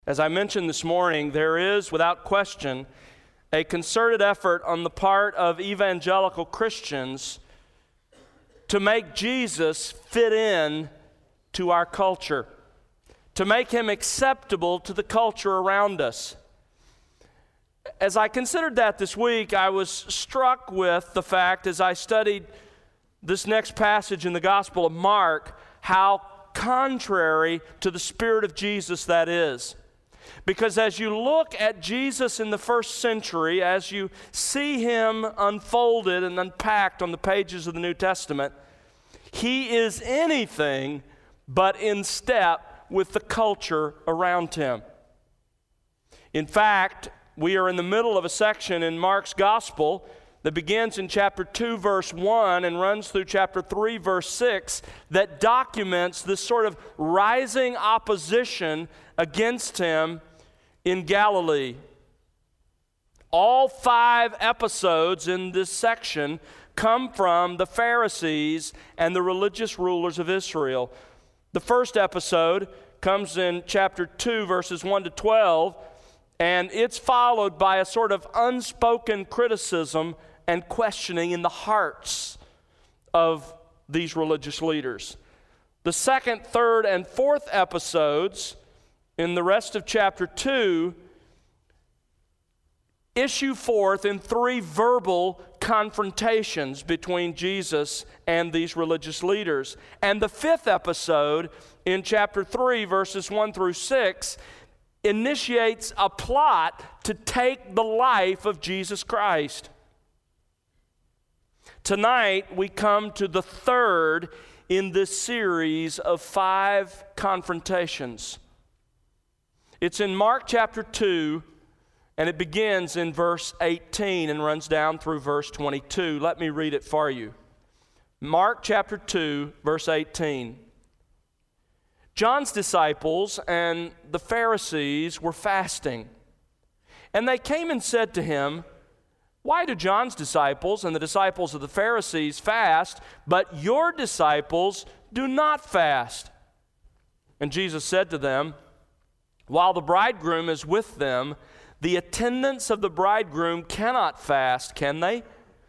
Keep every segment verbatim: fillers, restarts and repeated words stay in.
As I mentioned this morning, there is, without question, a concerted effort on the part of evangelical Christians to make Jesus fit in to our culture, to make him acceptable to the culture around us. As I considered that this week, I was struck with the fact, as I studied this next passage in the Gospel of Mark, how contrary to the Spirit of Jesus that is. Because as you look at Jesus in the first century, as you see him unfolded and unpacked on the pages of the New Testament, he is anything but in step with the culture around him. In fact, we are in the middle of a section in Mark's Gospel that begins in chapter two, verse one, and runs through chapter three, verse six, that documents this sort of rising opposition against him in Galilee. All five episodes in this section come from the Pharisees and the religious rulers of Israel. The first episode comes in chapter two, verses one to twelve, and it's followed by a sort of unspoken criticism and questioning in the hearts of these religious leaders. The second, third, and fourth episodes in the rest of chapter two issue forth in three verbal confrontations between Jesus and these religious leaders. And the fifth episode in chapter three, verses one through six, initiates a plot to take the life of Jesus Christ. Tonight, we come to the third in this series of five confrontations. It's in Mark chapter two, and it begins in verse eighteen and runs down through verse twenty-two. Let me read it for you. Mark chapter two, verse eighteen. John's disciples and the Pharisees were fasting, and they came and said to him, "Why do John's disciples and the disciples of the Pharisees fast, but your disciples do not fast?" And Jesus said to them, "While the bridegroom is with them, the attendants of the bridegroom cannot fast, can they?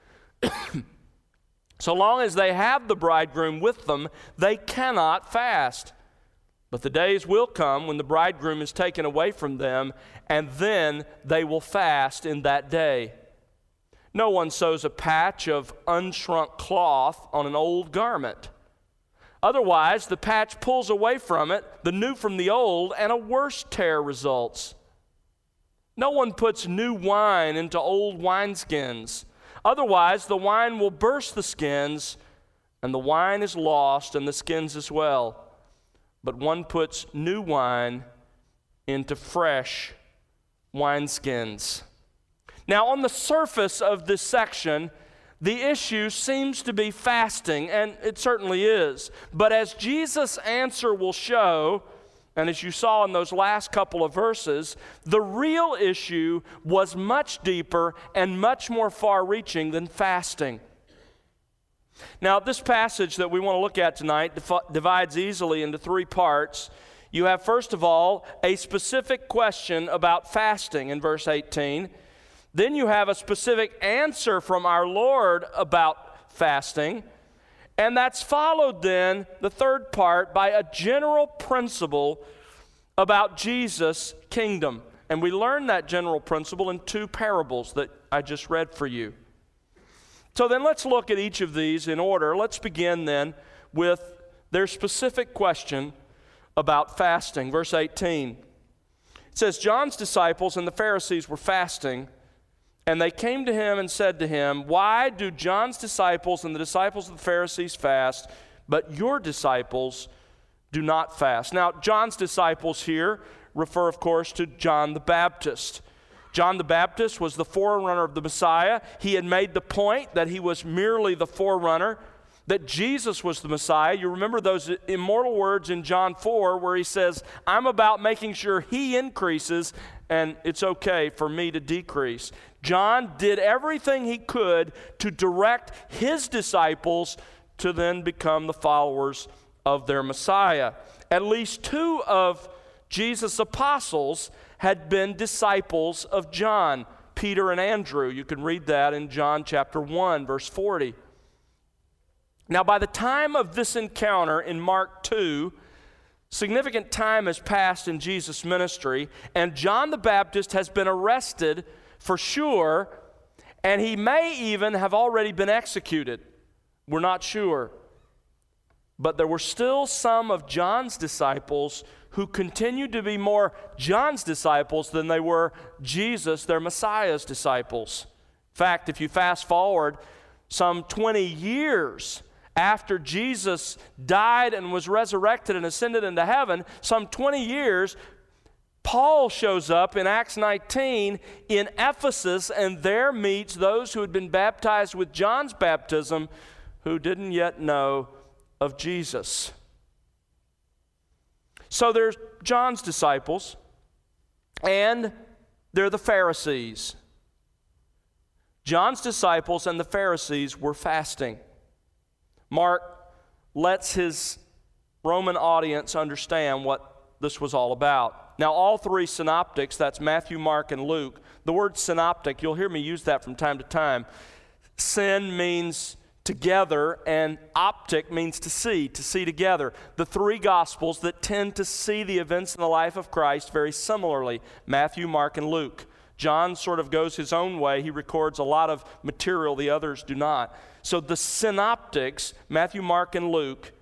So long as they have the bridegroom with them, they cannot fast. But the days will come when the bridegroom is taken away from them, and then they will fast in that day. No one sews a patch of unshrunk cloth on an old garment. Otherwise, the patch pulls away from it, the new from the old, and a worse tear results. No one puts new wine into old wineskins. Otherwise, the wine will burst the skins, and the wine is lost, and the skins as well. But one puts new wine into fresh wineskins." Now, on the surface of this section, the issue seems to be fasting, and it certainly is. But as Jesus' answer will show, and as you saw in those last couple of verses, the real issue was much deeper and much more far-reaching than fasting. Now, this passage that we want to look at tonight dif- divides easily into three parts. You have, first of all, a specific question about fasting in verse eighteen. Then you have a specific answer from our Lord about fasting. And that's followed then, the third part, by a general principle about Jesus' kingdom. And we learn that general principle in two parables that I just read for you. So then let's look at each of these in order. Let's begin then with their specific question about fasting. Verse eighteen. It says, "John's disciples and the Pharisees were fasting, and they came to him and said to him, 'Why do John's disciples and the disciples of the Pharisees fast, but your disciples do not fast?'" Now, John's disciples here refer, of course, to John the Baptist. John the Baptist was the forerunner of the Messiah. He had made the point that he was merely the forerunner, that Jesus was the Messiah. You remember those immortal words in John four where he says, "I'm about making sure he increases and it's okay for me to decrease." John did everything he could to direct his disciples to then become the followers of their Messiah. At least two of Jesus' apostles had been disciples of John, Peter and Andrew. You can read that in John chapter one, verse forty. Now, by the time of this encounter in Mark two, significant time has passed in Jesus' ministry, and John the Baptist has been arrested for sure, and he may even have already been executed. We're not sure. But there were still some of John's disciples who continued to be more John's disciples than they were Jesus, their Messiah's disciples. In fact, if you fast forward some twenty years after Jesus died and was resurrected and ascended into heaven, some twenty years, Paul shows up in Acts nineteen in Ephesus, and there meets those who had been baptized with John's baptism who didn't yet know of Jesus. So there's John's disciples, and they're the Pharisees. John's disciples and the Pharisees were fasting. Mark lets his Roman audience understand what this was all about. Now, all three synoptics, that's Matthew, Mark, and Luke. The word synoptic, you'll hear me use that from time to time. Syn means together, and optic means to see, to see together. The three Gospels that tend to see the events in the life of Christ very similarly, Matthew, Mark, and Luke. John sort of goes his own way. He records a lot of material the others do not. So the synoptics, Matthew, Mark, and Luke,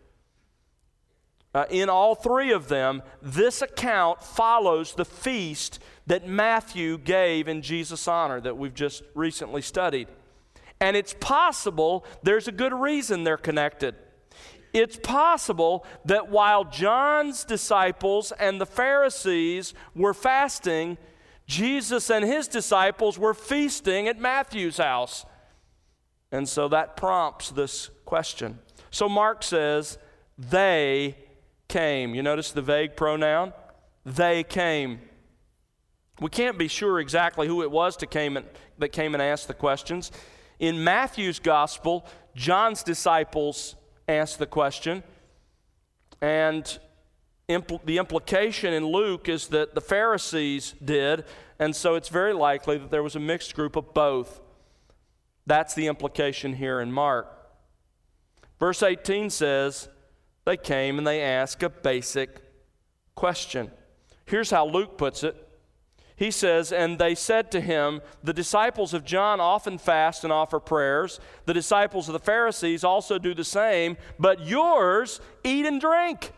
uh, in all three of them, this account follows the feast that Matthew gave in Jesus' honor that we've just recently studied. And it's possible there's a good reason they're connected. It's possible that while John's disciples and the Pharisees were fasting, Jesus and his disciples were feasting at Matthew's house. And so that prompts this question. So Mark says, they came. You notice the vague pronoun? They came. We can't be sure exactly who it was to came and, that came and asked the questions. In Matthew's gospel, John's disciples asked the question, and impl- the implication in Luke is that the Pharisees did, and so it's very likely that there was a mixed group of both. That's the implication here in Mark. Verse eighteen says, they came and they asked a basic question. Here's how Luke puts it. He says, and they said to him, the disciples of John often fast and offer prayers. The disciples of the Pharisees also do the same, but yours eat and drink.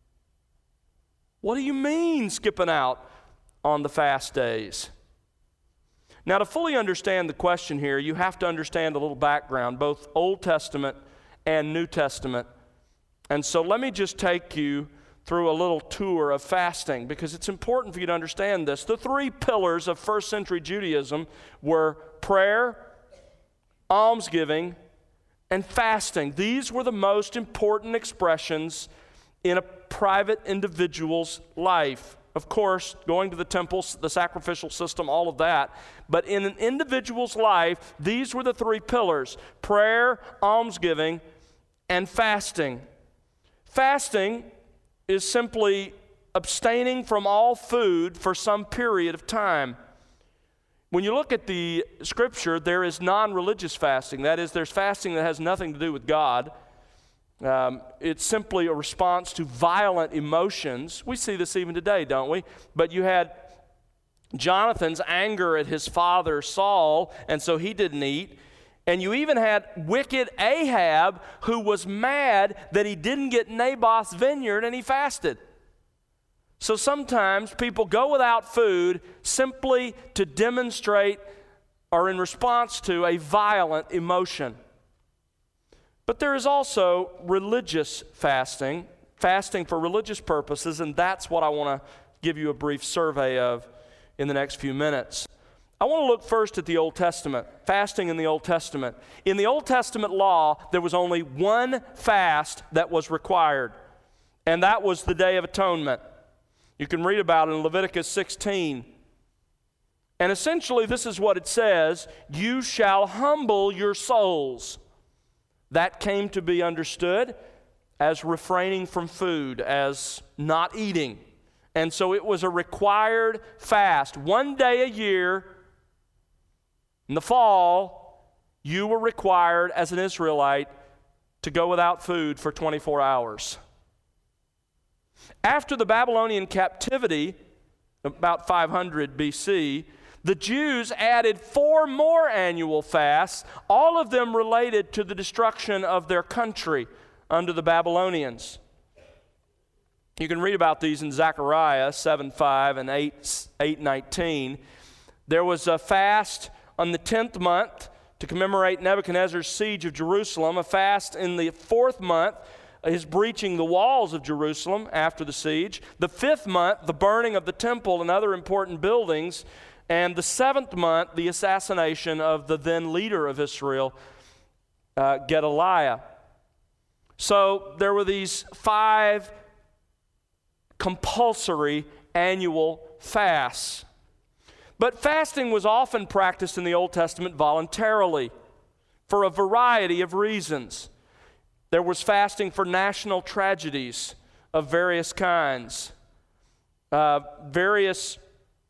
What do you mean skipping out on the fast days? Now, to fully understand the question here, you have to understand a little background, both Old Testament and New Testament. And so let me just take you through a little tour of fasting, because it's important for you to understand this. The three pillars of first century Judaism were prayer, almsgiving, and fasting. These were the most important expressions in a private individual's life. Of course, going to the temple, the sacrificial system, all of that. But in an individual's life, these were the three pillars: prayer, almsgiving, and fasting. Fasting is simply abstaining from all food for some period of time. When you look at the scripture, there is non-religious fasting. That is, there's fasting that has nothing to do with God. Um, it's simply a response to violent emotions. We see this even today, don't we? But you had Jonathan's anger at his father Saul, and so he didn't eat. And you even had wicked Ahab, who was mad that he didn't get Naboth's vineyard, and he fasted. So sometimes people go without food simply to demonstrate or in response to a violent emotion. But there is also religious fasting, fasting for religious purposes, and that's what I want to give you a brief survey of in the next few minutes. I want to look first at the Old Testament, fasting in the Old Testament. In the Old Testament law, there was only one fast that was required, and that was the Day of Atonement. You can read about it in Leviticus sixteen. And essentially, this is what it says: you shall humble your souls. That came to be understood as refraining from food, as not eating. And so it was a required fast. One day a year, in the fall, you were required as an Israelite to go without food for twenty-four hours. After the Babylonian captivity, about five hundred B C, the Jews added four more annual fasts, all of them related to the destruction of their country under the Babylonians. You can read about these in Zechariah seven five and eight nineteen. There was a fast on the tenth month to commemorate Nebuchadnezzar's siege of Jerusalem, a fast in the fourth month, his breaching the walls of Jerusalem after the siege, the fifth month, the burning of the temple and other important buildings, and the seventh month, the assassination of the then leader of Israel, uh, Gedaliah. So there were these five compulsory annual fasts. But fasting was often practiced in the Old Testament voluntarily for a variety of reasons. There was fasting for national tragedies of various kinds, uh, various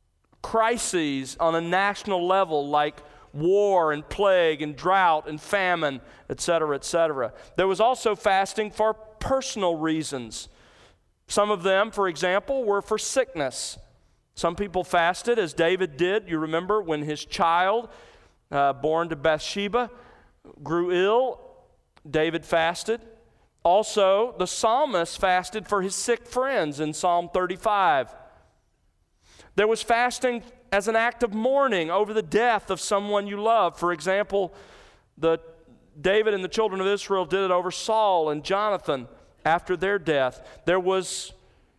crises on a national level like war and plague and drought and famine, et cetera, et cetera. There was also fasting for personal reasons. Some of them, for example, were for sickness. Some people fasted, as David did. You remember when his child, uh, born to Bathsheba, grew ill, David fasted. Also, the psalmist fasted for his sick friends in Psalm thirty-five. There was fasting as an act of mourning over the death of someone you love. For example, the David and the children of Israel did it over Saul and Jonathan after their death. There was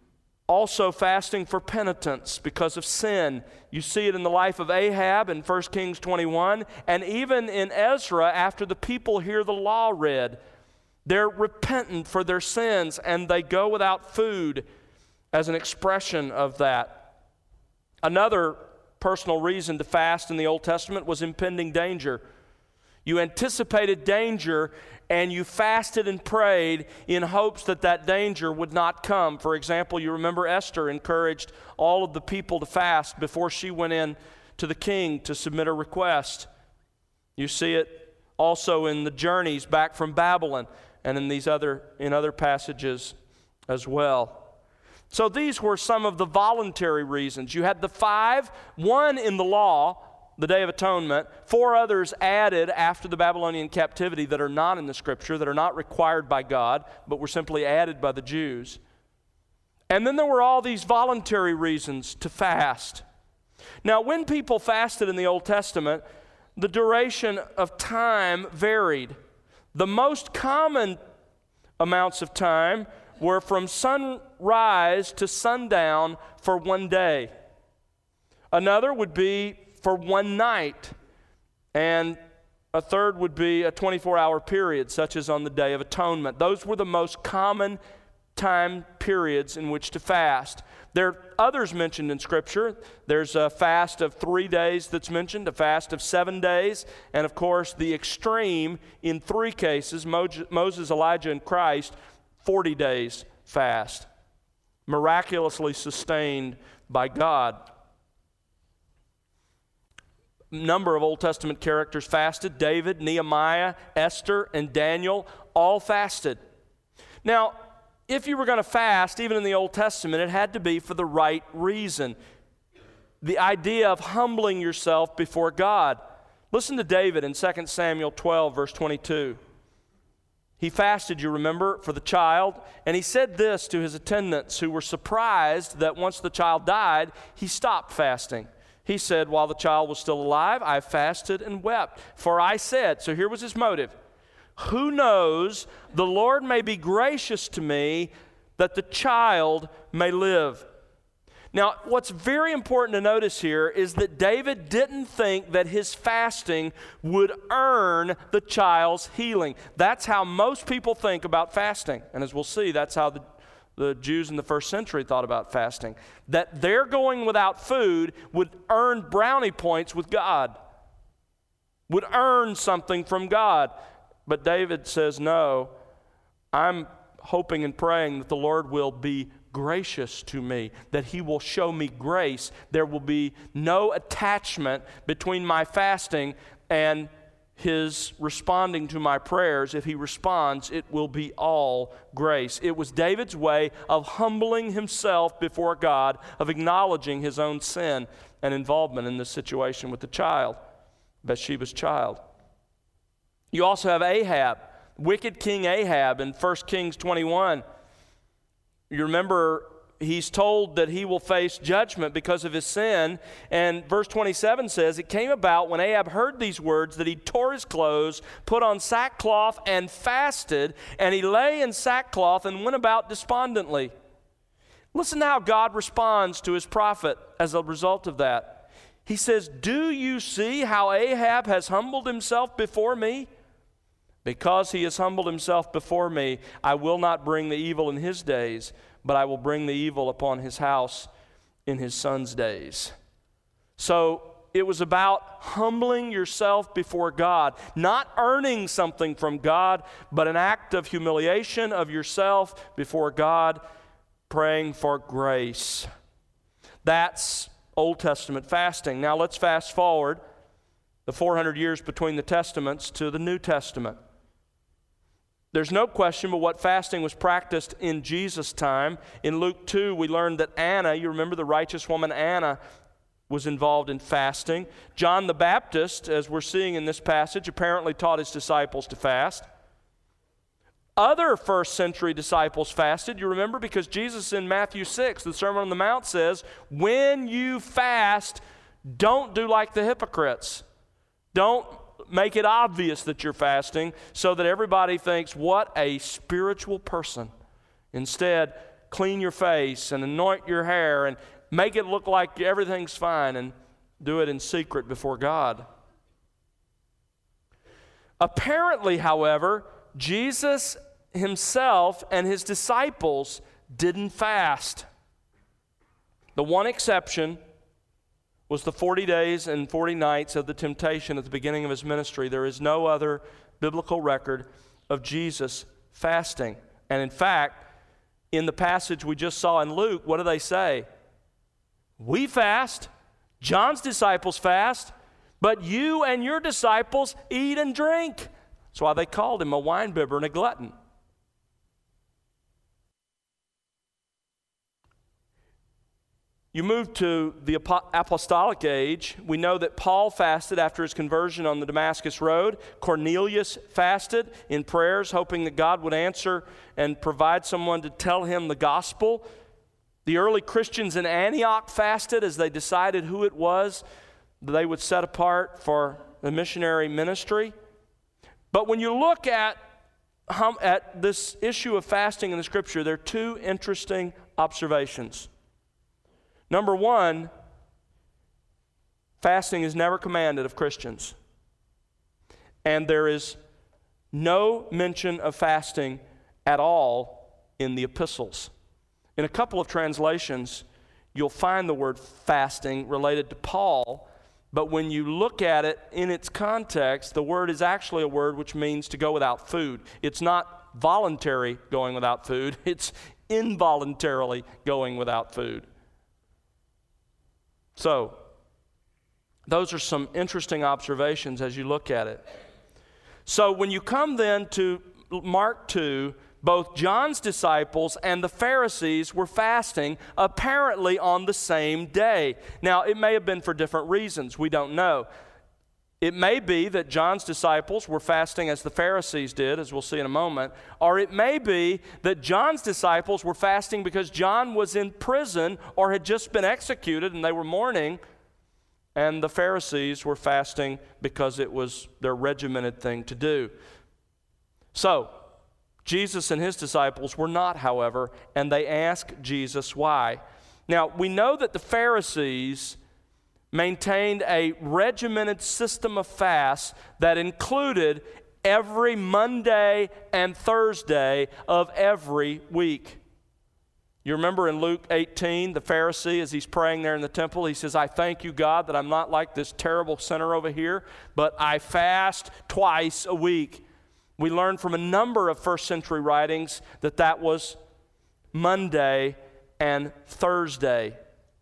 also fasting for penitence because of sin. You see it in the life of Ahab in First Kings twenty-one, and even in Ezra after the people hear the law read. They're repentant for their sins and they go without food as an expression of that. Another personal reason to fast in the Old Testament was impending danger. You anticipated danger and you fasted and prayed in hopes that that danger would not come. For example, you remember Esther encouraged all of the people to fast before she went in to the king to submit a request. You see it also in the journeys back from Babylon and in these other in other passages as well. So these were some of the voluntary reasons. You had the five, one in the law, the Day of Atonement, four others added after the Babylonian captivity that are not in the Scripture, that are not required by God, but were simply added by the Jews. And then there were all these voluntary reasons to fast. Now, when people fasted in the Old Testament, the duration of time varied. The most common amounts of time were from sunrise to sundown for one day. Another would be for one night, and a third would be a twenty-four hour period, such as on the Day of Atonement. Those were the most common time periods in which to fast. There are others mentioned in Scripture. There's a fast of three days that's mentioned, a fast of seven days, and of course the extreme in three cases, Moses, Elijah, and Christ, forty days fast, miraculously sustained by God. Number of Old Testament characters fasted. David, Nehemiah, Esther, and Daniel all fasted. Now, if you were going to fast, even in the Old Testament, it had to be for the right reason. The idea of humbling yourself before God. Listen to David in Second Samuel twelve, verse twenty-two. He fasted, you remember, for the child, and he said this to his attendants who were surprised that once the child died, he stopped fasting. He said, while the child was still alive, I fasted and wept. For I said, so here was his motive, who knows, the Lord may be gracious to me that the child may live. Now, what's very important to notice here is that David didn't think that his fasting would earn the child's healing. That's how most people think about fasting. And as we'll see, that's how the The Jews in the first century thought about fasting, that their going without food would earn brownie points with God, would earn something from God. But David says, no, I'm hoping and praying that the Lord will be gracious to me, that he will show me grace. There will be no attachment between my fasting and his responding to my prayers. If he responds, it will be all grace. It was David's way of humbling himself before God, of acknowledging his own sin and involvement in this situation with the child, Bathsheba's child. You also have Ahab, wicked King Ahab in First Kings twenty-one. You remember he's told that he will face judgment because of his sin. And verse twenty-seven says, it came about when Ahab heard these words that he tore his clothes, put on sackcloth and fasted, and he lay in sackcloth and went about despondently. Listen to how God responds to his prophet as a result of that. He says, do you see how Ahab has humbled himself before me? Because he has humbled himself before me, I will not bring the evil in his days, but I will bring the evil upon his house in his son's days. So it was about humbling yourself before God, not earning something from God, but an act of humiliation of yourself before God, praying for grace. That's Old Testament fasting. Now let's fast forward the four hundred years between the Testaments to the New Testament. There's no question but what fasting was practiced in Jesus' time. In Luke two, we learned that Anna, you remember the righteous woman Anna, was involved in fasting. John the Baptist, as we're seeing in this passage, apparently taught his disciples to fast. Other first century disciples fasted, you remember, because Jesus in Matthew six, the Sermon on the Mount says, when you fast, don't do like the hypocrites. Don't make it obvious that you're fasting so that everybody thinks, what a spiritual person. Instead, clean your face and anoint your hair and make it look like everything's fine, and do it in secret before God. Apparently, however, Jesus himself and his disciples didn't fast. The one exception was the forty days and forty nights of the temptation at the beginning of his ministry. There is no other biblical record of Jesus fasting. And in fact, in the passage we just saw in Luke, what do they say? We fast, John's disciples fast, but you and your disciples eat and drink. That's why they called him a winebibber and a glutton. You move to the apostolic age. We know that Paul fasted after his conversion on the Damascus Road. Cornelius fasted in prayers, hoping that God would answer and provide someone to tell him the gospel. The early Christians in Antioch fasted as they decided who it was that they would set apart for the missionary ministry. But when you look at, at this issue of fasting in the Scripture, there are two interesting observations. Number one, fasting is never commanded of Christians. And there is no mention of fasting at all in the epistles. In a couple of translations, you'll find the word fasting related to Paul, but when you look at it in its context, the word is actually a word which means to go without food. It's not voluntary going without food, it's involuntarily going without food. So, those are some interesting observations as you look at it. So, when you come then to Mark two, both John's disciples and the Pharisees were fasting apparently on the same day. Now, it may have been for different reasons. We don't know. It may be that John's disciples were fasting as the Pharisees did, as we'll see in a moment, or it may be that John's disciples were fasting because John was in prison or had just been executed and they were mourning, and the Pharisees were fasting because it was their regimented thing to do. So, Jesus and his disciples were not, however, and they asked Jesus why. Now, we know that the Pharisees maintained a regimented system of fasts that included every Monday and Thursday of every week. You remember in Luke eighteen, the Pharisee, as he's praying there in the temple, he says, I thank you, God, that I'm not like this terrible sinner over here, but I fast twice a week. We learned from a number of first century writings that that was Monday and Thursday.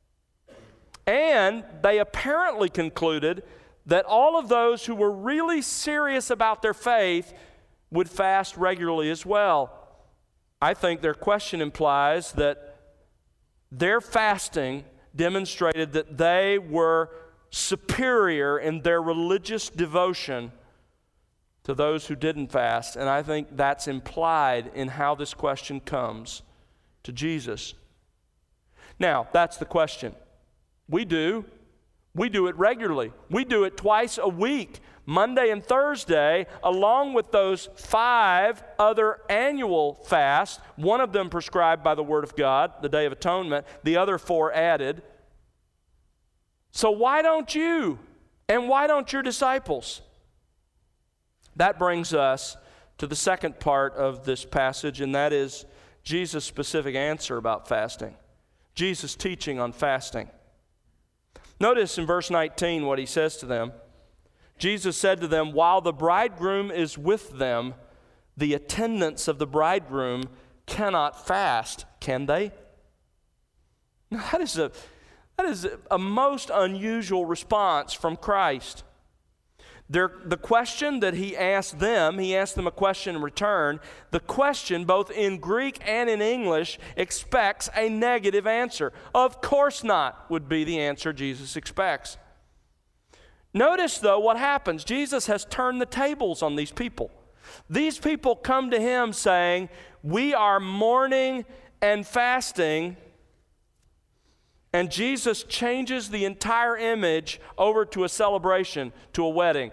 And they apparently concluded that all of those who were really serious about their faith would fast regularly as well. I think their question implies that their fasting demonstrated that they were superior in their religious devotion to those who didn't fast. And I think that's implied in how this question comes to Jesus. Now, that's the question. We do. We do it regularly. We do it twice a week, Monday and Thursday, along with those five other annual fasts, one of them prescribed by the Word of God, the Day of Atonement, the other four added. So why don't you? And why don't your disciples? That brings us to the second part of this passage, and that is Jesus' specific answer about fasting. Jesus' teaching on fasting. Notice in verse nineteen what he says to them. Jesus said to them, "While the bridegroom is with them, the attendants of the bridegroom cannot fast, can they?" Now, that is a, that is a most unusual response from Christ. Their, the question that he asked them, he asked them a question in return. The question, both in Greek and in English, expects a negative answer. Of course not, would be the answer Jesus expects. Notice, though, what happens. Jesus has turned the tables on these people. These people come to him saying, "We are mourning and fasting," and Jesus changes the entire image over to a celebration, to a wedding.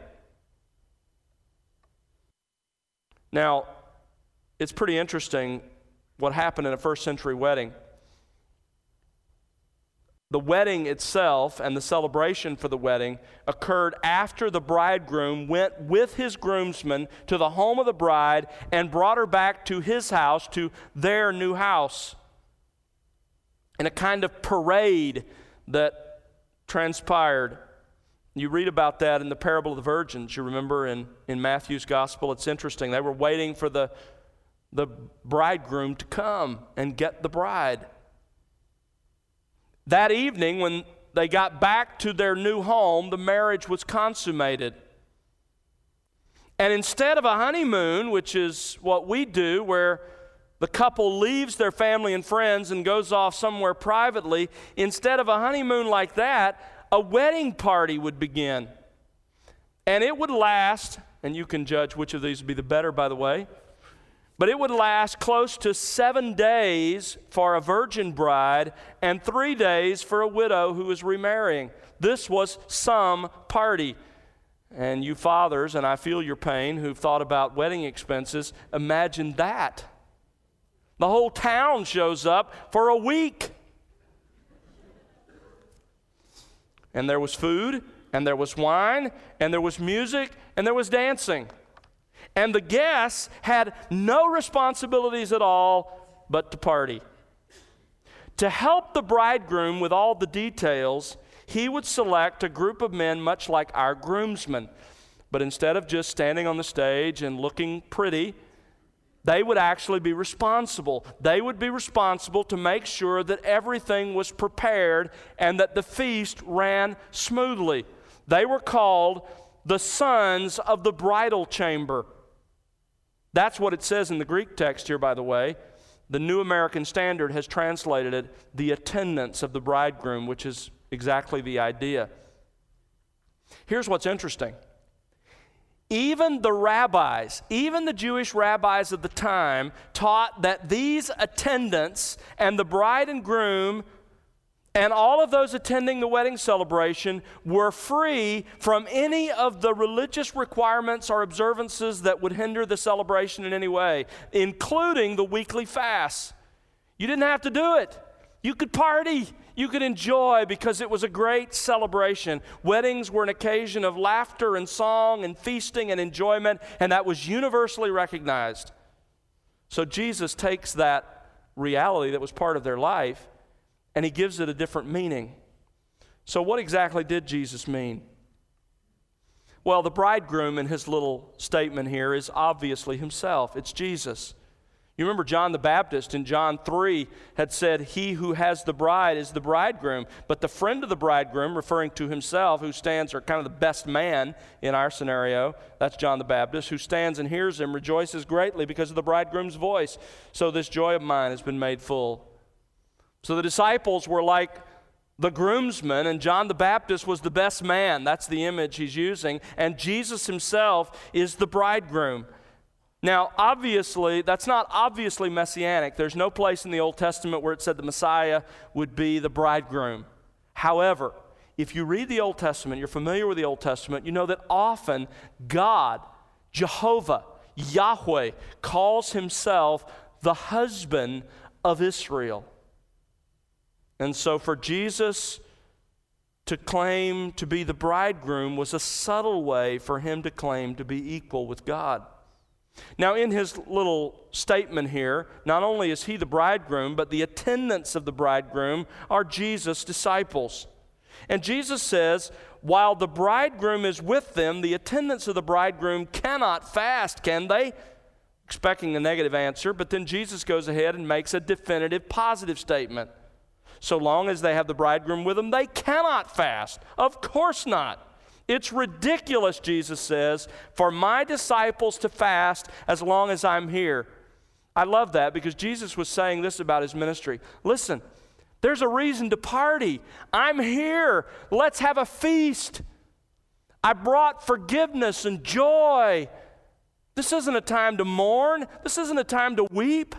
Now, it's pretty interesting what happened in a first century wedding. The wedding itself and the celebration for the wedding occurred after the bridegroom went with his groomsmen to the home of the bride and brought her back to his house, to their new house, in a kind of parade that transpired. You read about that in the parable of the virgins. You remember in, in Matthew's gospel. It's interesting. They were waiting for the, the bridegroom to come and get the bride. That evening, when they got back to their new home, the marriage was consummated. And instead of a honeymoon, which is what we do, where the couple leaves their family and friends and goes off somewhere privately, instead of a honeymoon like that, a wedding party would begin. And it would last, and you can judge which of these would be the better, by the way, but it would last close to seven days for a virgin bride and three days for a widow who was remarrying. This was some party. And you fathers, and I feel your pain, who've thought about wedding expenses, imagine that. The whole town shows up for a week. And there was food, and there was wine, and there was music, and there was dancing. And the guests had no responsibilities at all but to party. To help the bridegroom with all the details, he would select a group of men much like our groomsmen. But instead of just standing on the stage and looking pretty, they would actually be responsible. They would be responsible to make sure that everything was prepared and that the feast ran smoothly. They were called the sons of the bridal chamber. That's what it says in the Greek text here, by the way. The New American Standard has translated it, the attendants of the bridegroom, which is exactly the idea. Here's what's interesting. Even the rabbis, even the Jewish rabbis of the time, taught that these attendants and the bride and groom and all of those attending the wedding celebration were free from any of the religious requirements or observances that would hinder the celebration in any way, including the weekly fasts. You didn't have to do it. You could party. You could enjoy because it was a great celebration. Weddings were an occasion of laughter and song and feasting and enjoyment, and that was universally recognized. So Jesus takes that reality that was part of their life and he gives it a different meaning. So what exactly did Jesus mean? Well, the bridegroom in his little statement here is obviously himself. It's Jesus. You remember John the Baptist in John three had said, he who has the bride is the bridegroom, but the friend of the bridegroom, referring to himself, who stands, or kind of the best man in our scenario, that's John the Baptist, who stands and hears him, rejoices greatly because of the bridegroom's voice. So this joy of mine has been made full. So the disciples were like the groomsmen, and John the Baptist was the best man. That's the image he's using. And Jesus himself is the bridegroom. Now, obviously, that's not obviously messianic. There's no place in the Old Testament where it said the Messiah would be the bridegroom. However, if you read the Old Testament, you're familiar with the Old Testament, you know that often God, Jehovah, Yahweh, calls himself the husband of Israel. And so for Jesus to claim to be the bridegroom was a subtle way for him to claim to be equal with God. Now, in his little statement here, not only is he the bridegroom, but the attendants of the bridegroom are Jesus' disciples. And Jesus says, while the bridegroom is with them, the attendants of the bridegroom cannot fast, can they? Expecting a negative answer, but then Jesus goes ahead and makes a definitive positive statement. So long as they have the bridegroom with them, they cannot fast. Of course not. It's ridiculous, Jesus says, for my disciples to fast as long as I'm here. I love that because Jesus was saying this about his ministry. Listen, there's a reason to party. I'm here. Let's have a feast. I brought forgiveness and joy. This isn't a time to mourn. This isn't a time to weep.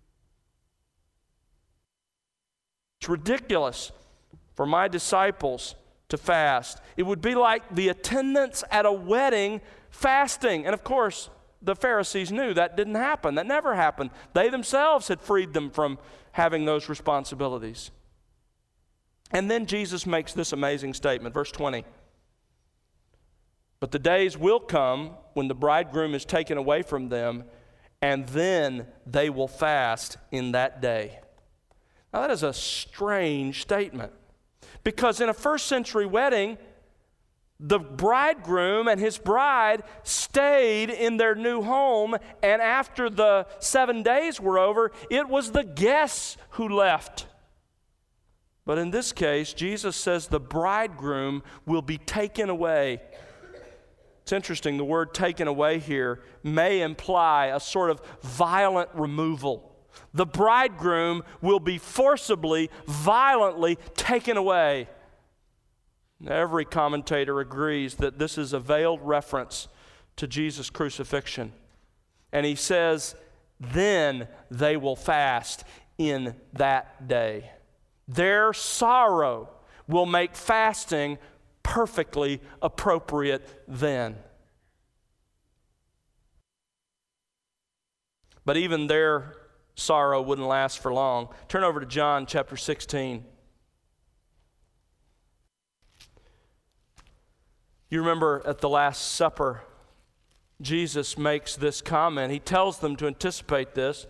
It's ridiculous for my disciples to fast. It would be like the attendants at a wedding fasting. And of course, the Pharisees knew that didn't happen. That never happened. They themselves had freed them from having those responsibilities. And then Jesus makes this amazing statement, verse twenty. But the days will come when the bridegroom is taken away from them, and then they will fast in that day. Now that is a strange statement. Because in a first century wedding, the bridegroom and his bride stayed in their new home, and after the seven days were over, it was the guests who left. But in this case, Jesus says the bridegroom will be taken away. It's interesting, the word taken away here may imply a sort of violent removal. The bridegroom will be forcibly, violently taken away. Every commentator agrees that this is a veiled reference to Jesus' crucifixion. And he says, then they will fast in that day. Their sorrow will make fasting perfectly appropriate then. But even their sorrow wouldn't last for long. Turn over to John chapter sixteen. You remember at the Last Supper, Jesus makes this comment. He tells them to anticipate this.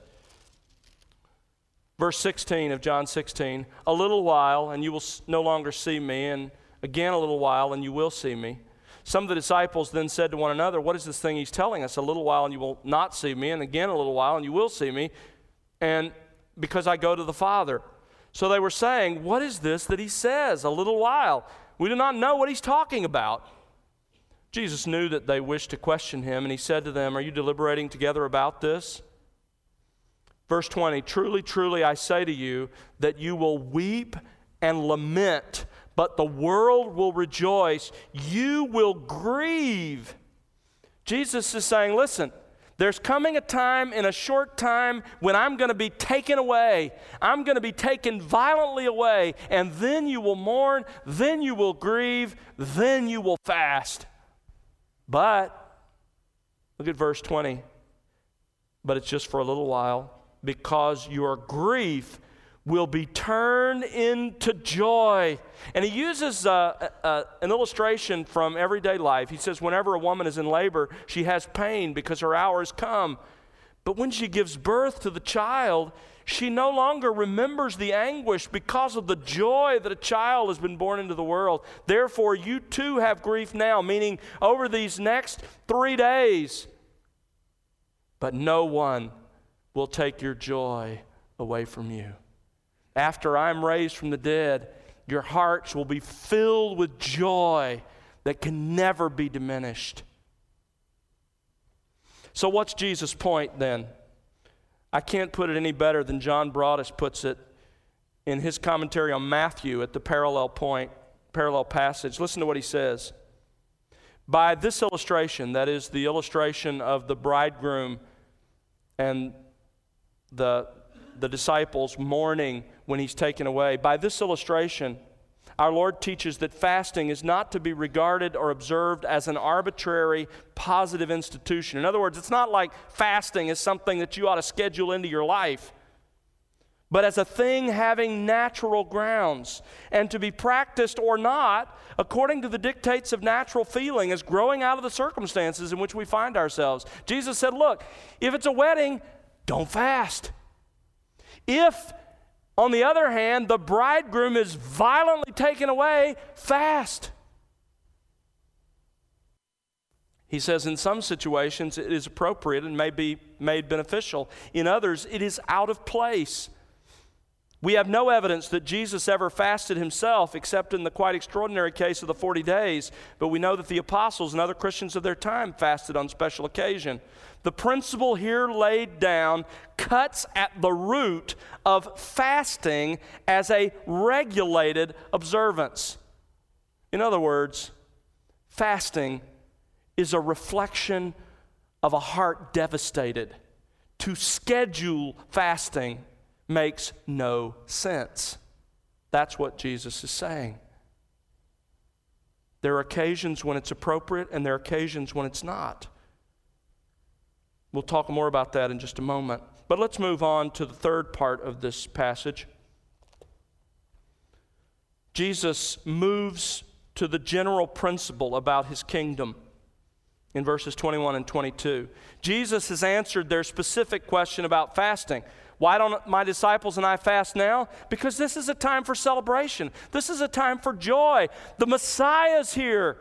Verse sixteen of John sixteen, a little while and you will no longer see me, and again a little while and you will see me. Some of the disciples then said to one another, what is this thing he's telling us? A little while and you will not see me, and again a little while and you will see me. And because I go to the Father. So they were saying, what is this that he says, a little while? We do not know what he's talking about. Jesus knew that they wished to question him, and he said to them, are you deliberating together about this? Verse twenty, truly, truly, I say to you that you will weep and lament, but the world will rejoice. You will grieve. Jesus is saying, listen, there's coming a time in a short time when I'm going to be taken away. I'm going to be taken violently away, and then you will mourn, then you will grieve, then you will fast. But, look at verse twenty, but it's just for a little while, because your grief will be turned into joy. And he uses uh, uh, an illustration from everyday life. He says whenever a woman is in labor, she has pain because her hour has come. But when she gives birth to the child, she no longer remembers the anguish because of the joy that a child has been born into the world. Therefore, you too have grief now, meaning over these next three days. But no one will take your joy away from you. After I'm raised from the dead, your hearts will be filled with joy that can never be diminished. So what's Jesus' point then? I can't put it any better than John Broadus puts it in his commentary on Matthew at the parallel point, parallel passage. Listen to what he says. By this illustration, that is the illustration of the bridegroom and the, the disciples mourning when he's taken away, by this illustration, our Lord teaches that fasting is not to be regarded or observed as an arbitrary, positive institution. In other words, it's not like fasting is something that you ought to schedule into your life, but as a thing having natural grounds and to be practiced or not according to the dictates of natural feeling as growing out of the circumstances in which we find ourselves. Jesus said, look, if it's a wedding, don't fast. If, on the other hand, the bridegroom is violently taken away, fast. He says in some situations it is appropriate and may be made beneficial. In others, it is out of place. We have no evidence that Jesus ever fasted himself except in the quite extraordinary case of the forty days, but we know that the apostles and other Christians of their time fasted on special occasion. The principle here laid down cuts at the root of fasting as a regulated observance. In other words, fasting is a reflection of a heart devastated. To schedule fasting makes no sense. That's what Jesus is saying. There are occasions when it's appropriate and there are occasions when it's not. We'll talk more about that in just a moment. But let's move on to the third part of this passage. Jesus moves to the general principle about his kingdom in verses twenty-one and twenty-two. Jesus has answered their specific question about fasting. Why don't my disciples and I fast now? Because this is a time for celebration. This is a time for joy. The Messiah's here.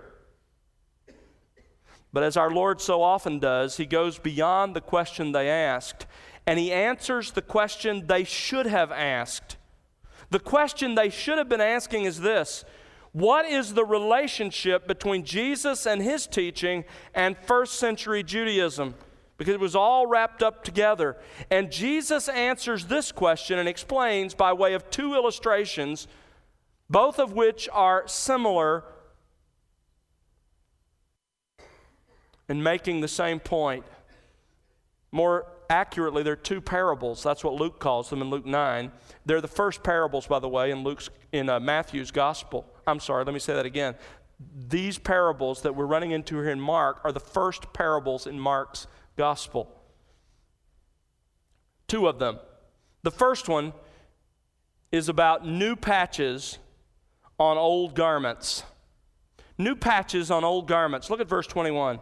But as our Lord so often does, he goes beyond the question they asked, and he answers the question they should have asked. The question they should have been asking is this: what is the relationship between Jesus and his teaching and first century Judaism? Because it was all wrapped up together. And Jesus answers this question and explains by way of two illustrations, both of which are similar in making the same point. More accurately, they're two parables. That's what Luke calls them in Luke nine. They're the first parables, by the way, in Luke's in uh, Matthew's gospel. I'm sorry, let me say that again. These parables that we're running into here in Mark are the first parables in Mark's gospel. Two of them. The first one is about new patches on old garments. New patches on old garments. Look at verse twenty-one.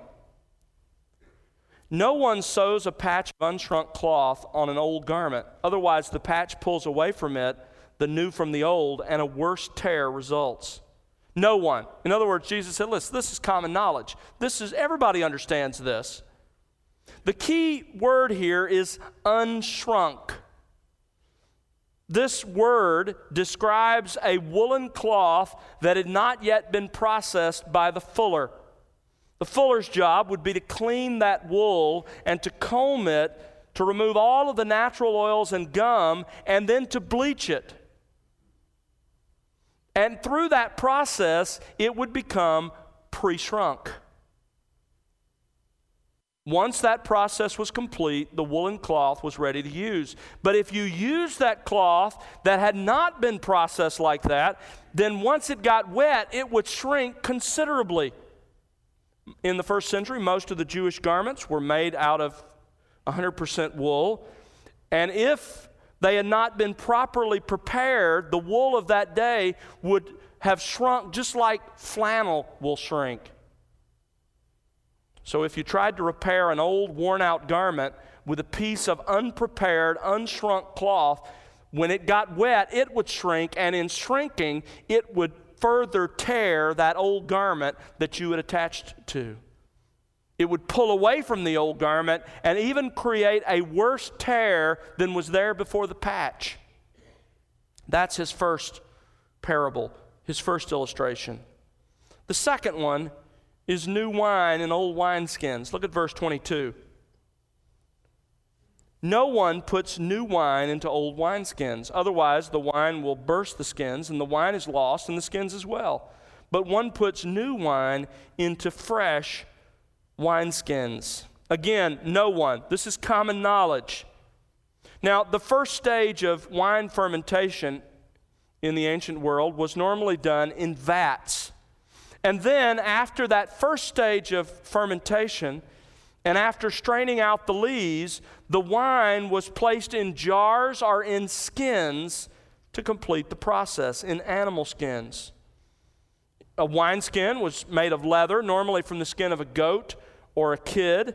No one sews a patch of unshrunk cloth on an old garment. Otherwise, the patch pulls away from it the new from the old, and a worse tear results. No one. In other words, Jesus said, listen, this is common knowledge. This is, everybody understands this. The key word here is unshrunk. This word describes a woolen cloth that had not yet been processed by the fuller. The fuller's job would be to clean that wool and to comb it, to remove all of the natural oils and gum, and then to bleach it. And through that process, it would become pre-shrunk. Once that process was complete, the woolen cloth was ready to use. But if you used that cloth that had not been processed like that, then once it got wet, it would shrink considerably. In the first century, most of the Jewish garments were made out of one hundred percent wool. And if they had not been properly prepared, the wool of that day would have shrunk just like flannel will shrink. So if you tried to repair an old, worn-out garment with a piece of unprepared, unshrunk cloth, when it got wet, it would shrink, and in shrinking, it would further tear that old garment that you had attached to. It would pull away from the old garment and even create a worse tear than was there before the patch. That's his first parable, his first illustration. The second one is new wine in old wineskins. Look at verse twenty-two. No one puts new wine into old wineskins. Otherwise, the wine will burst the skins, and the wine is lost, and the skins as well. But one puts new wine into fresh wineskins. Again, no one. This is common knowledge. Now, the first stage of wine fermentation in the ancient world was normally done in vats. And then, after that first stage of fermentation, and after straining out the lees, the wine was placed in jars or in skins to complete the process, in animal skins. A wineskin was made of leather, normally from the skin of a goat or a kid.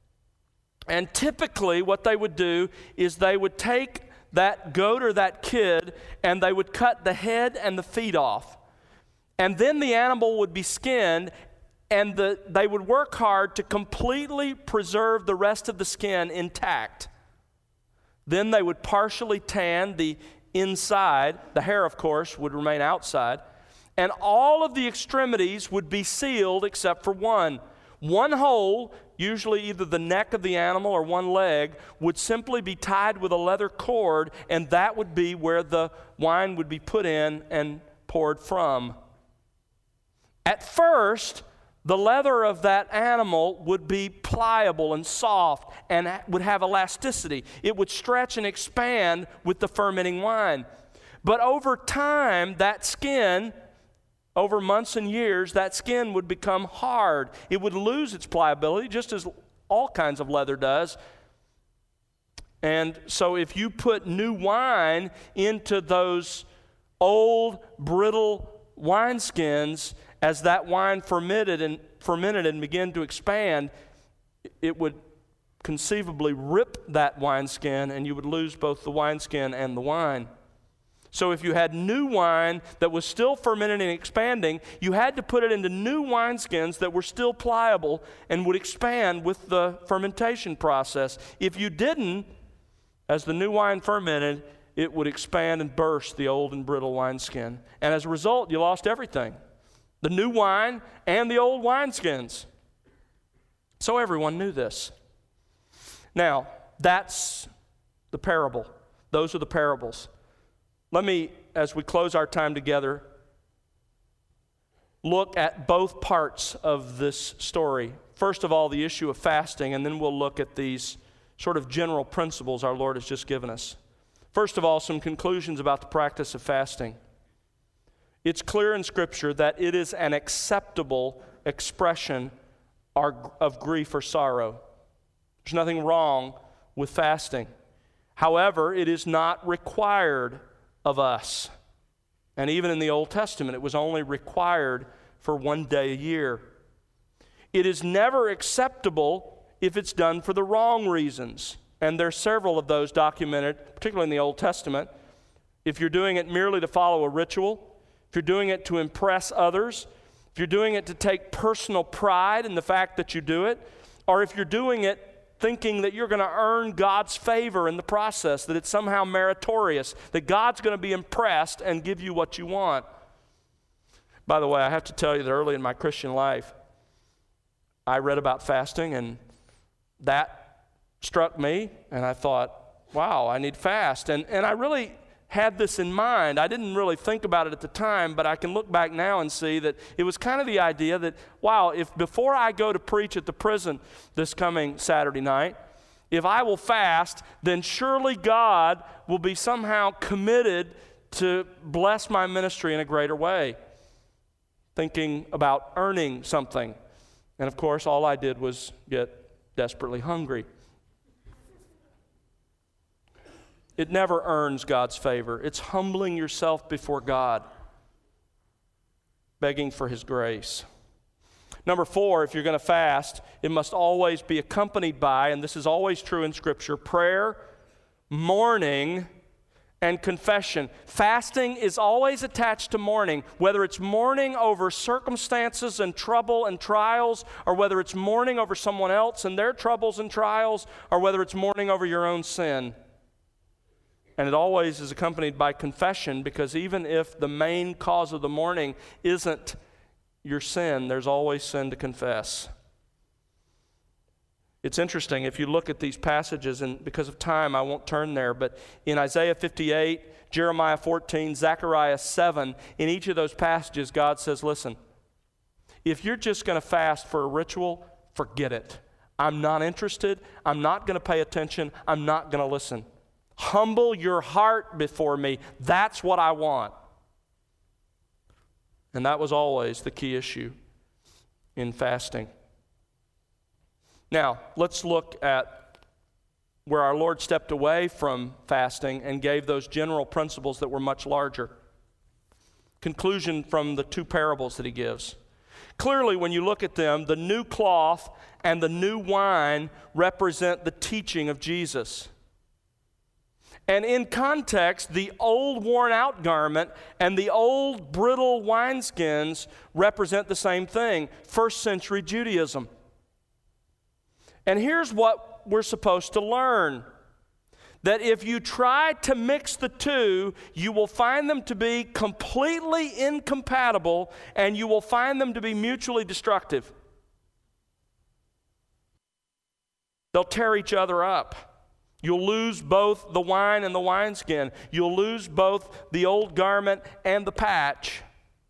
And typically what they would do is they would take that goat or that kid and they would cut the head and the feet off. And then the animal would be skinned, and the, they would work hard to completely preserve the rest of the skin intact. Then they would partially tan the inside. The hair, of course, would remain outside. And all of the extremities would be sealed except for one. One hole, usually either the neck of the animal or one leg, would simply be tied with a leather cord, and that would be where the wine would be put in and poured from. At first, the leather of that animal would be pliable and soft and would have elasticity. It would stretch and expand with the fermenting wine. But over time, that skin, over months and years, that skin would become hard. It would lose its pliability, just as all kinds of leather does. And so if you put new wine into those old, brittle wineskins, as that wine fermented and fermented and began to expand, it would conceivably rip that wineskin, and you would lose both the wineskin and the wine. So if you had new wine that was still fermented and expanding, you had to put it into new wineskins that were still pliable and would expand with the fermentation process. If you didn't, as the new wine fermented, it would expand and burst the old and brittle wineskin. And as a result, you lost everything. The new wine and the old wineskins. So everyone knew this. Now, that's the parable. Those are the parables. Let me, as we close our time together, look at both parts of this story. First of all, the issue of fasting, and then we'll look at these sort of general principles our Lord has just given us. First of all, some conclusions about the practice of fasting. It's clear in Scripture that it is an acceptable expression of grief or sorrow. There's nothing wrong with fasting. However, it is not required of us. And even in the Old Testament, it was only required for one day a year. It is never acceptable if it's done for the wrong reasons. And there's several of those documented, particularly in the Old Testament. If you're doing it merely to follow a ritual, if you're doing it to impress others, if you're doing it to take personal pride in the fact that you do it, or if you're doing it thinking that you're going to earn God's favor in the process, that it's somehow meritorious, that God's going to be impressed and give you what you want. By the way, I have to tell you that early in my Christian life, I read about fasting, and that struck me, and I thought, wow, I need fast. And, and I really had this in mind. I didn't really think about it at the time, but I can look back now and see that it was kind of the idea that, wow, if before I go to preach at the prison this coming Saturday night, if I will fast, then surely God will be somehow committed to bless my ministry in a greater way, thinking about earning something. And of course, all I did was get desperately hungry. It never earns God's favor. It's humbling yourself before God, begging for His grace. Number four, if you're going to fast, it must always be accompanied by, and this is always true in Scripture, prayer, mourning, and confession. Fasting is always attached to mourning, whether it's mourning over circumstances and trouble and trials, or whether it's mourning over someone else and their troubles and trials, or whether it's mourning over your own sin. And it always is accompanied by confession, because even if the main cause of the mourning isn't your sin, there's always sin to confess. It's interesting, if you look at these passages, and because of time I won't turn there, but in Isaiah fifty-eight, Jeremiah fourteen, Zechariah seven, in each of those passages God says, listen, if you're just going to fast for a ritual, forget it. I'm not interested. I'm not going to pay attention. I'm not going to listen. Humble your heart before me. That's what I want. And that was always the key issue in fasting. Now, let's look at where our Lord stepped away from fasting and gave those general principles that were much larger. Conclusion from the two parables that he gives. Clearly, when you look at them, the new cloth and the new wine represent the teaching of Jesus. And in context, the old worn-out garment and the old brittle wineskins represent the same thing, first century Judaism. And here's what we're supposed to learn. That if you try to mix the two, you will find them to be completely incompatible, and you will find them to be mutually destructive. They'll tear each other up. You'll lose both the wine and the wineskin. You'll lose both the old garment and the patch.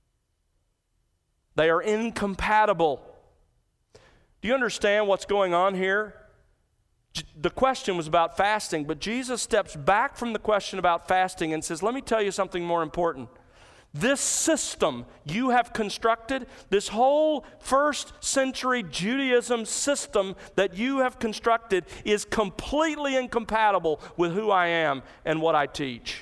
They are incompatible. Do you understand what's going on here? The question was about fasting, but Jesus steps back from the question about fasting and says, let me tell you something more important. This system you have constructed, this whole first century Judaism system that you have constructed, is completely incompatible with who I am and what I teach.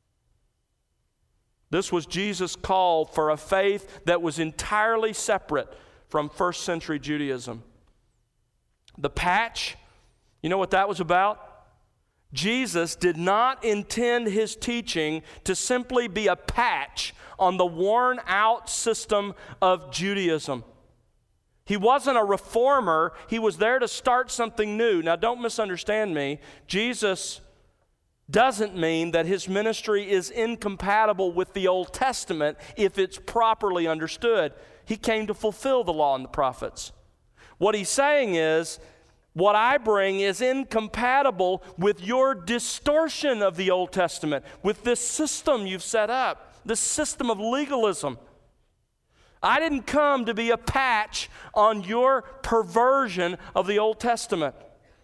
This was Jesus' call for a faith that was entirely separate from first century Judaism. The patch, you know what that was about? Jesus did not intend his teaching to simply be a patch on the worn-out system of Judaism. He wasn't a reformer. He was there to start something new. Now, don't misunderstand me. Jesus doesn't mean that his ministry is incompatible with the Old Testament if it's properly understood. He came to fulfill the law and the prophets. What he's saying is, what I bring is incompatible with your distortion of the Old Testament, with this system you've set up, this system of legalism. I didn't come to be a patch on your perversion of the Old Testament.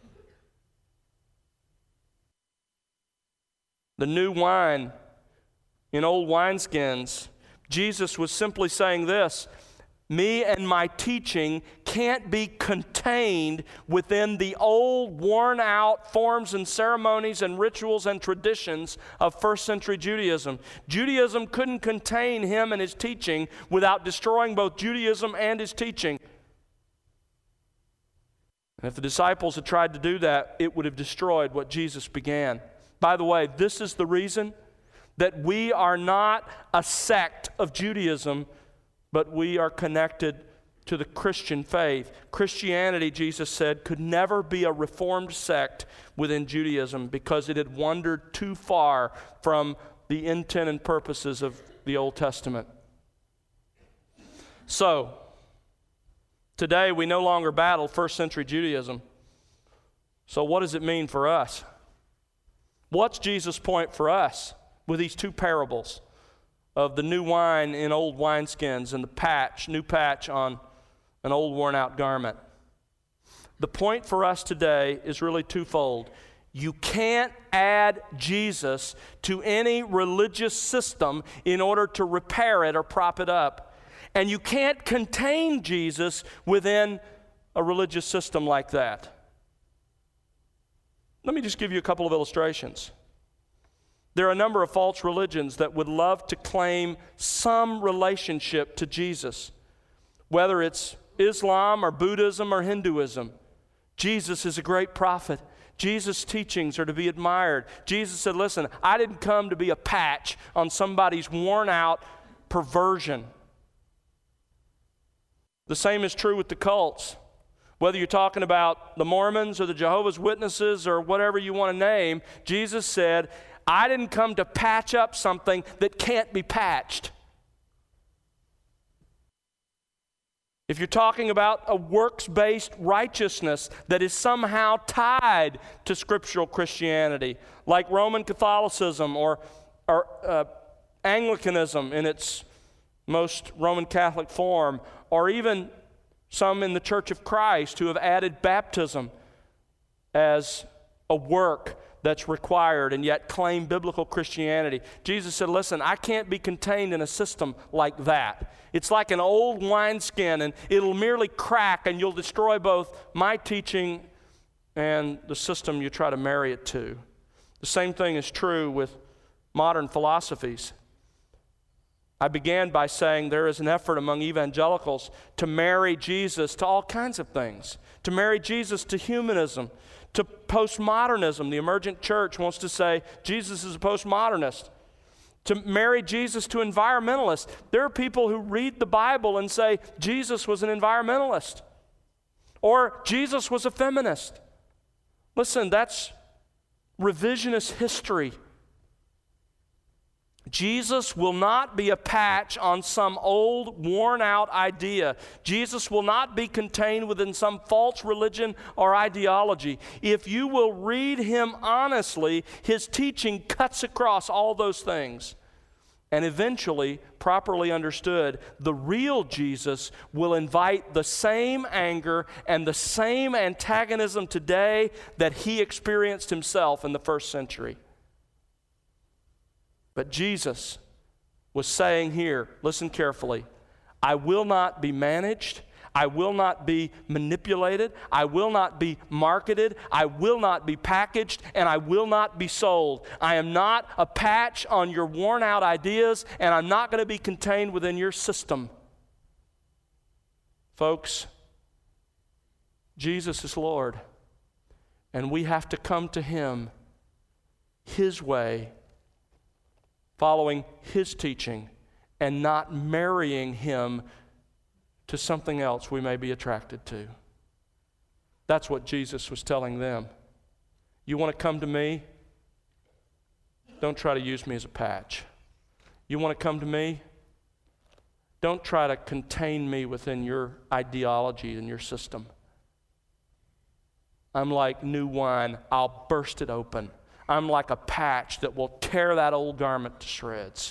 The new wine in old wineskins, Jesus was simply saying this: me and my teaching can't be contained within the old, worn-out forms and ceremonies and rituals and traditions of first century Judaism. Judaism couldn't contain him and his teaching without destroying both Judaism and his teaching. And if the disciples had tried to do that, it would have destroyed what Jesus began. By the way, this is the reason that we are not a sect of Judaism, but we are connected to the Christian faith. Christianity, Jesus said, could never be a reformed sect within Judaism because it had wandered too far from the intent and purposes of the Old Testament. So, today we no longer battle first century Judaism. So what does it mean for us? What's Jesus' point for us with these two parables of the new wine in old wineskins and the patch, new patch on an old worn-out garment? The point for us today is really twofold. You can't add Jesus to any religious system in order to repair it or prop it up. And you can't contain Jesus within a religious system like that. Let me just give you a couple of illustrations. There are a number of false religions that would love to claim some relationship to Jesus, whether it's Islam or Buddhism or Hinduism. Jesus is a great prophet. Jesus' teachings are to be admired. Jesus said, listen, I didn't come to be a patch on somebody's worn-out perversion. The same is true with the cults. Whether you're talking about the Mormons or the Jehovah's Witnesses or whatever you want to name, Jesus said, I didn't come to patch up something that can't be patched. If you're talking about a works-based righteousness that is somehow tied to scriptural Christianity, like Roman Catholicism or, or uh, Anglicanism in its most Roman Catholic form, or even some in the Church of Christ who have added baptism as a work that's required and yet claim biblical Christianity. Jesus said, listen, I can't be contained in a system like that. It's like an old wineskin, and it'll merely crack, and you'll destroy both my teaching and the system you try to marry it to. The same thing is true with modern philosophies. I began by saying there is an effort among evangelicals to marry Jesus to all kinds of things, to marry Jesus to humanism, to postmodernism. The emergent church wants to say Jesus is a postmodernist. To marry Jesus to environmentalists. There are people who read the Bible and say Jesus was an environmentalist, or Jesus was a feminist. Listen, that's revisionist history. Jesus will not be a patch on some old, worn-out idea. Jesus will not be contained within some false religion or ideology. If you will read him honestly, his teaching cuts across all those things. And eventually, properly understood, the real Jesus will invite the same anger and the same antagonism today that he experienced himself in the first century. But Jesus was saying here, listen carefully, I will not be managed, I will not be manipulated, I will not be marketed, I will not be packaged, and I will not be sold. I am not a patch on your worn out ideas, and I'm not going to be contained within your system. Folks, Jesus is Lord, and we have to come to him his way, following his teaching, and not marrying him to something else we may be attracted to. That's what Jesus was telling them. You want to come to me? Don't try to use me as a patch. You want to come to me? Don't try to contain me within your ideology and your system. I'm like new wine. I'll burst it open. I'm like a patch that will tear that old garment to shreds.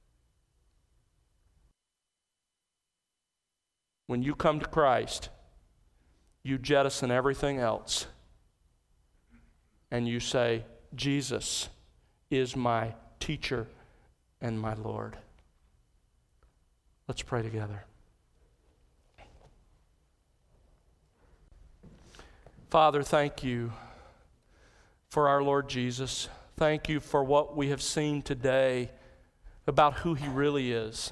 When you come to Christ, you jettison everything else, and you say, Jesus is my teacher and my Lord. Let's pray together. Father, thank you for our Lord Jesus. Thank you for what we have seen today about who he really is.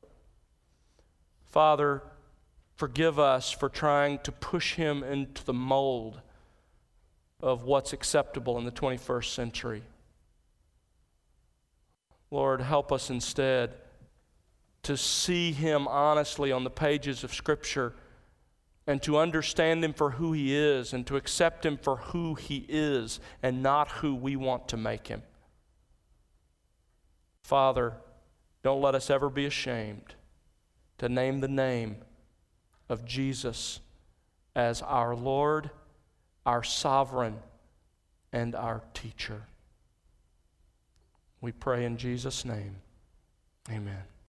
Father, forgive us for trying to push him into the mold of what's acceptable in the twenty-first century. Lord, help us instead to see him honestly on the pages of Scripture, and to understand him for who he is, and to accept him for who he is and not who we want to make him. Father, don't let us ever be ashamed to name the name of Jesus as our Lord, our sovereign, and our teacher. We pray in Jesus' name. Amen.